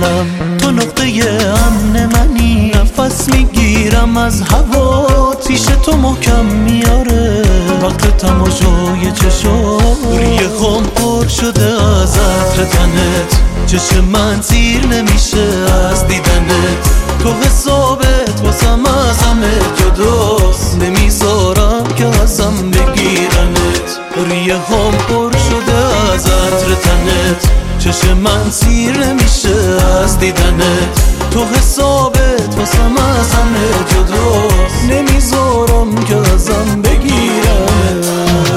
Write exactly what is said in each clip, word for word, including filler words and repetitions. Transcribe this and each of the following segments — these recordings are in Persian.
دلم، تو نقطه امن منی، نفس میگیرم از هوا، پیش تو محکم میاره وقت تماشای چشم. روی خم پر شده از عطر تنت، چشم من سیر نمیشه از دیدنت، تو حسابت واسم از همه جداست، نمیذارم که ازم بگیرنت. روی هم پر شده از عطر تنت، چشم من سیر نمیشه از دیدنت، تو حسابت واسم از همه جداست، نمیذارم که ازم بگیرنت.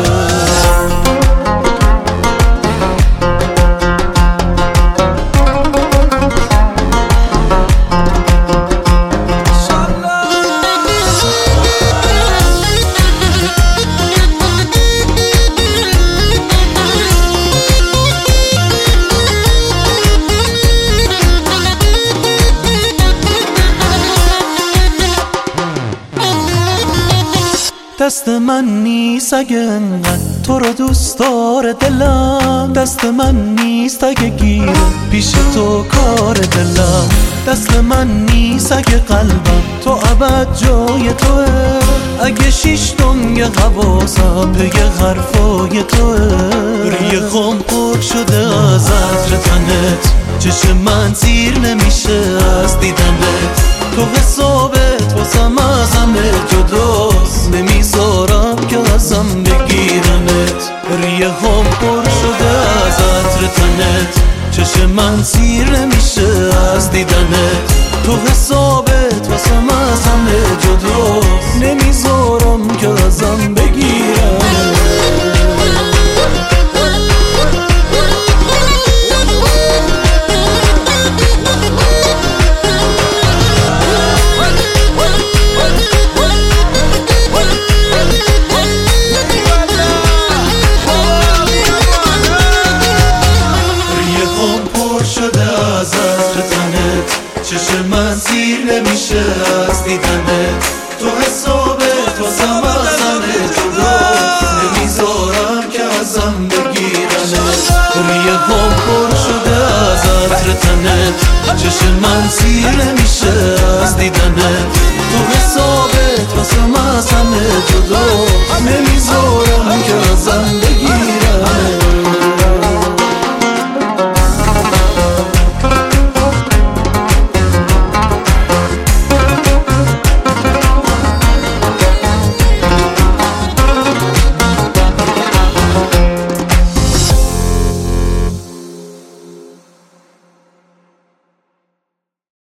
دست من نیست اگه انقدر تو رو دوست داره دلم، دست من نیست اگه گیره پیش تو کار دلم، دست من نیست اگه قلبم تو ابد جای توه، اگه شیش دنگ حواسم پی حرفای توه. روی خم پر شده از عطر تنت، چشم من سیر نمیشه از دیدنت، تو حسابت واسم از همه جداست، نمیذارم که ازم بگیرنت. روی هم پر شده از عطر تنت، چشم من سیر نمیشه از دیدنت، تو حسابت واسم از همه جداست، نمیذارم که ازم بگیرنت. چشم من سیر نمیشه از دیدنت، تو حسابت واسم از همه جداست، نمیذارم که ازم بگیرنت. روی هم پر شده از عطر تنت، چشم من سیر نمیشه از دیدنت، تو حسابت واسم از همه جداست، نمیذارم که ازم